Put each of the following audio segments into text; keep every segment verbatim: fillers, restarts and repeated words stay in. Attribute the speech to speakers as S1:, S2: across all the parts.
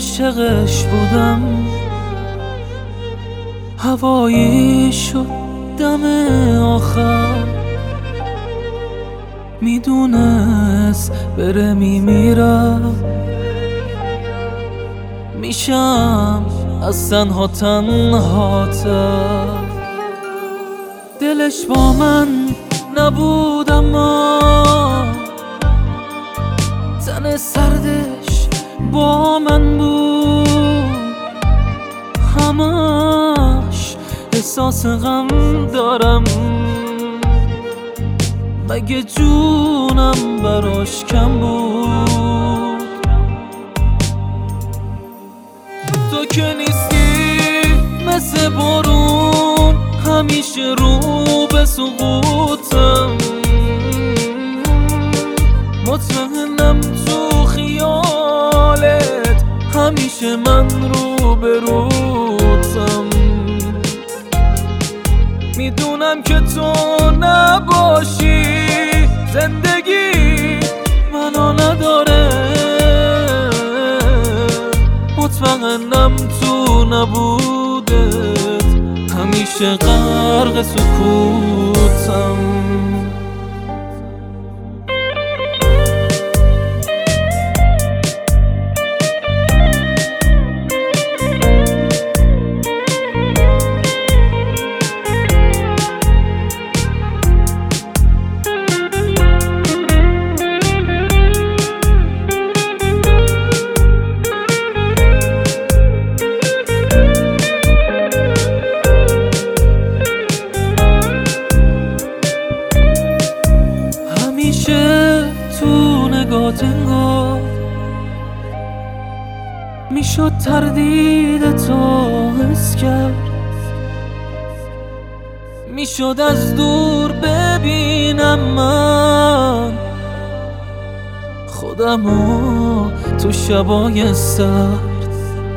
S1: عاشقش بودم، هوایی شد دم آخر، میدونست بره میمیرم، میشم از تنها تنهاتر. دلش با من نبود اما تن سردش با من بود، همش احساس غم دارم، مگه جونم براش کم بود. تو که نیستی مثل بارون، همیشه رو به سقوطم، مطمئنم تو خیالت همیشه من رو به روتم. میدونم که تو نباشی زندگی منو نداره، مطمئنم تو نبودت همیشه غرق سکوتم. تو نگات انگار میشد تردید تو حس کرد، میشد از دور ببینم من خودمو تو شبای سرد.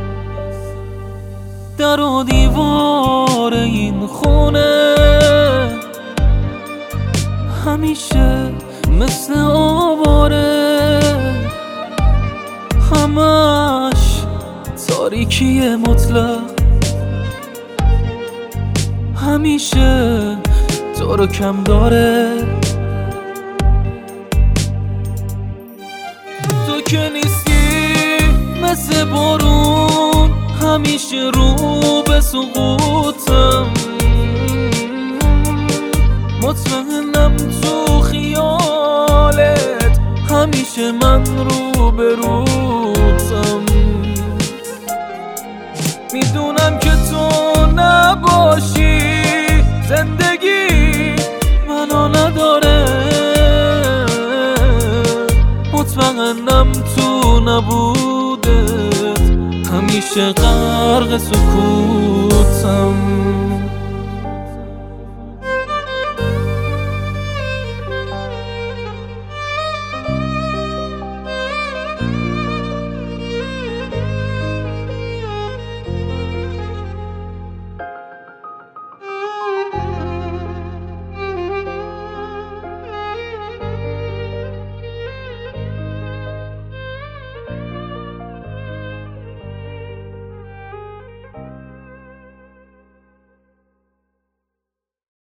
S1: در و دیوار این خونه همیشه مثل آواره، همش تاریکی مطلق، همیشه تو رو کم داره. تو که نیستی مثل بارون، همیشه رو به سقوطم، مطمئنم تو خیالت همیشه من رو به روتم. میدونم که تو نباشی زندگی منو نداره، مطمئنم تو نبودت همیشه غرق سکوت.